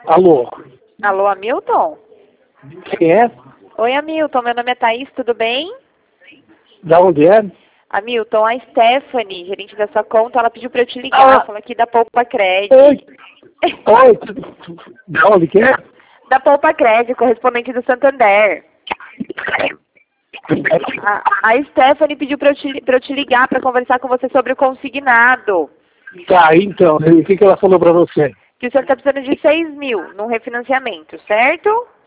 Alô? Alô, Hamilton? Quem é? Oi, Hamilton. Meu nome é Thaís, tudo bem? Da onde é? Hamilton, a Stephanie, gerente da sua conta, ela pediu para eu te ligar. Fala aqui da Poupa Cred. Oi. Oi. Da onde que é? Da Poupa Cred, correspondente do Santander. A Stephanie pediu para eu te ligar para conversar com você sobre o consignado. Tá, então, o que ela falou pra você? Que o senhor está precisando de 6 mil num refinanciamento, certo?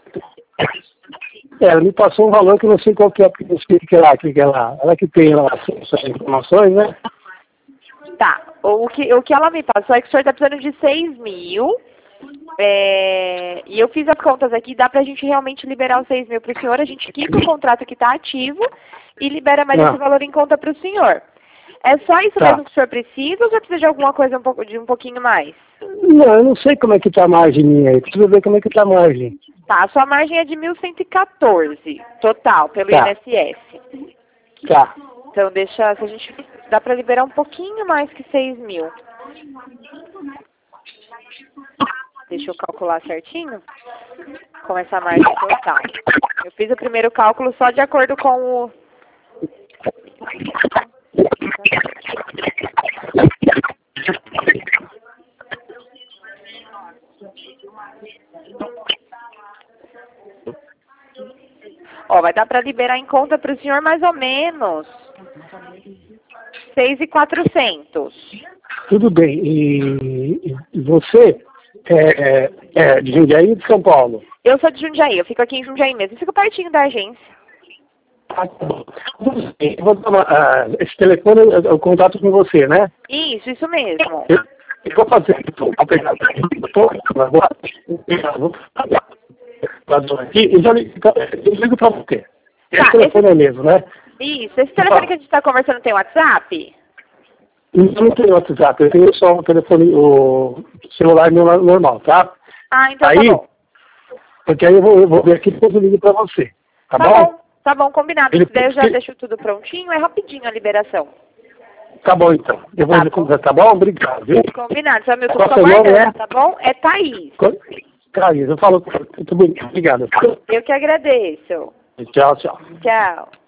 Ela me passou um valor que eu não sei qual que é, porque não sei o que ela que tem lá essas informações, né? Tá. O que ela me passou é que o senhor está precisando de 6 mil. E eu fiz as contas aqui, dá pra gente realmente liberar os 6 mil pro senhor, a gente quita o contrato que tá ativo e libera mais esse valor em conta pro senhor. É só isso mesmo que o senhor precisa ou já precisa de alguma coisa um pouquinho mais? Não, eu não sei como é que tá a margem minha aí, preciso ver como é que tá a margem. Tá, a sua margem é de 1.114 total, pelo INSS. Tá. Então se a gente, dá pra liberar um pouquinho mais que 6 mil. Deixa eu calcular certinho com essa margem total. Eu fiz o primeiro cálculo só de acordo com o... Ó, vai dar para liberar em conta para o senhor mais ou menos 6.400. Tudo bem. E você é de Jundiaí ou de São Paulo? Eu sou de Jundiaí, eu fico aqui em Jundiaí mesmo. Eu fico pertinho da agência. Ah, tá bom. Eu vou dar esse telefone eu contato com você, né? Isso mesmo. Eu vou fazer, vou pegar aqui e já ligo para você. Esse telefone é mesmo, né? Isso. Esse telefone que a gente está conversando tem WhatsApp? Eu não tenho WhatsApp, eu tenho só o telefone, o celular normal, tá? Ah, então aí, tá bom. Porque aí eu vou ver aqui e depois eu ligo para você, tá bom? Tá bom, combinado. Se der, eu já deixo tudo prontinho, é rapidinho a liberação. Tá bom, então. Eu vou conversar, tá bom? Obrigado, viu? Combinado. Só meu Qual seu nome é? Tá bom? É Thaís. Thaís, eu falo. Muito obrigado. Eu que agradeço. Tchau, tchau. Tchau.